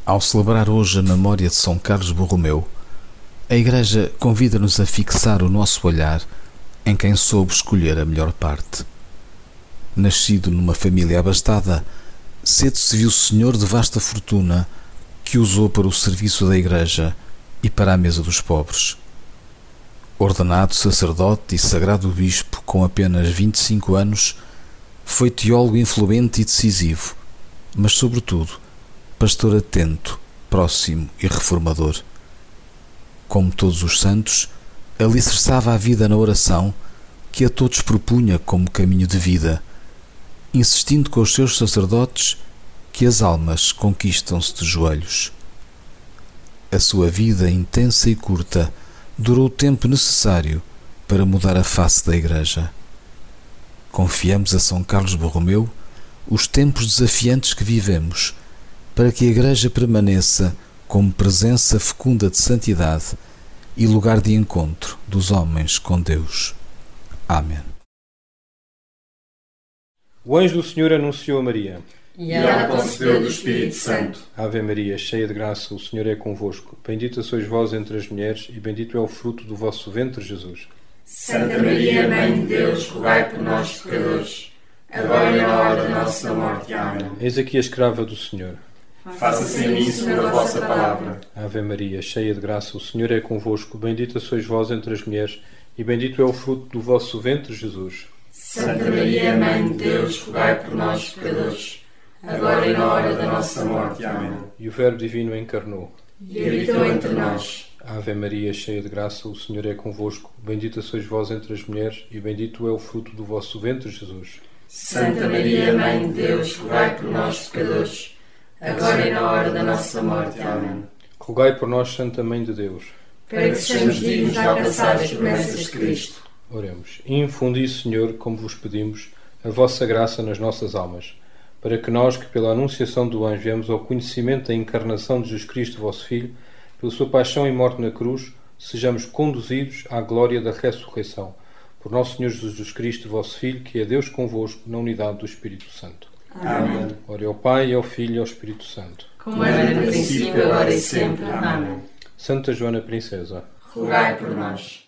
Ao celebrar hoje a memória de São Carlos Borromeu, a Igreja convida-nos a fixar o nosso olhar em quem soube escolher a melhor parte. Nascido numa família abastada, cedo se viu senhor de vasta fortuna que usou para o serviço da Igreja e para a mesa dos pobres. Ordenado sacerdote e sagrado bispo com apenas 25 anos, foi teólogo influente e decisivo, mas, sobretudo, pastor atento, próximo e reformador. Como todos os santos, alicerçava a vida na oração que a todos propunha como caminho de vida, insistindo com os seus sacerdotes que as almas conquistam-se de joelhos. A sua vida intensa e curta durou o tempo necessário para mudar a face da Igreja. Confiamos a São Carlos Borromeu os tempos desafiantes que vivemos, para que a Igreja permaneça como presença fecunda de santidade e lugar de encontro dos homens com Deus. Amém. O anjo do Senhor anunciou a Maria. E ela concebeu do Espírito Santo. Ave Maria, cheia de graça, o Senhor é convosco. Bendita sois vós entre as mulheres, e bendito é o fruto do vosso ventre, Jesus. Santa Maria, Mãe de Deus, rogai por nós, pecadores, agora e na hora da nossa morte. Amém. Eis aqui a escrava do Senhor. Faça-se em mim segundo a vossa palavra. Ave Maria, cheia de graça, o Senhor é convosco. Bendita sois vós entre as mulheres, e bendito é o fruto do vosso ventre, Jesus. Santa Maria, Mãe de Deus, rogai por nós, pecadores, agora e na hora da nossa morte. Amém. E o Verbo Divino encarnou. E habitou entre nós. Ave Maria, cheia de graça, o Senhor é convosco. Bendita sois vós entre as mulheres, e bendito é o fruto do vosso ventre, Jesus. Santa Maria, Mãe de Deus, rogai por nós, pecadores, agora e na hora da nossa morte. Amém. Rogai por nós, Santa Mãe de Deus, para que sejamos dignos de alcançar as promessas de Cristo. Oremos. Infundi, Senhor, como vos pedimos, a vossa graça nas nossas almas, para que nós, que pela anunciação do anjo viemos ao conhecimento da encarnação de Jesus Cristo, vosso Filho, pela sua paixão e morte na cruz, sejamos conduzidos à glória da ressurreição. Por nosso Senhor Jesus Cristo, vosso Filho, que é Deus convosco, na unidade do Espírito Santo. Amém. Ora ao Pai, e ao Filho e ao Espírito Santo. Como era no princípio, agora e sempre. Amém. Santa Joana Princesa, rogai por nós.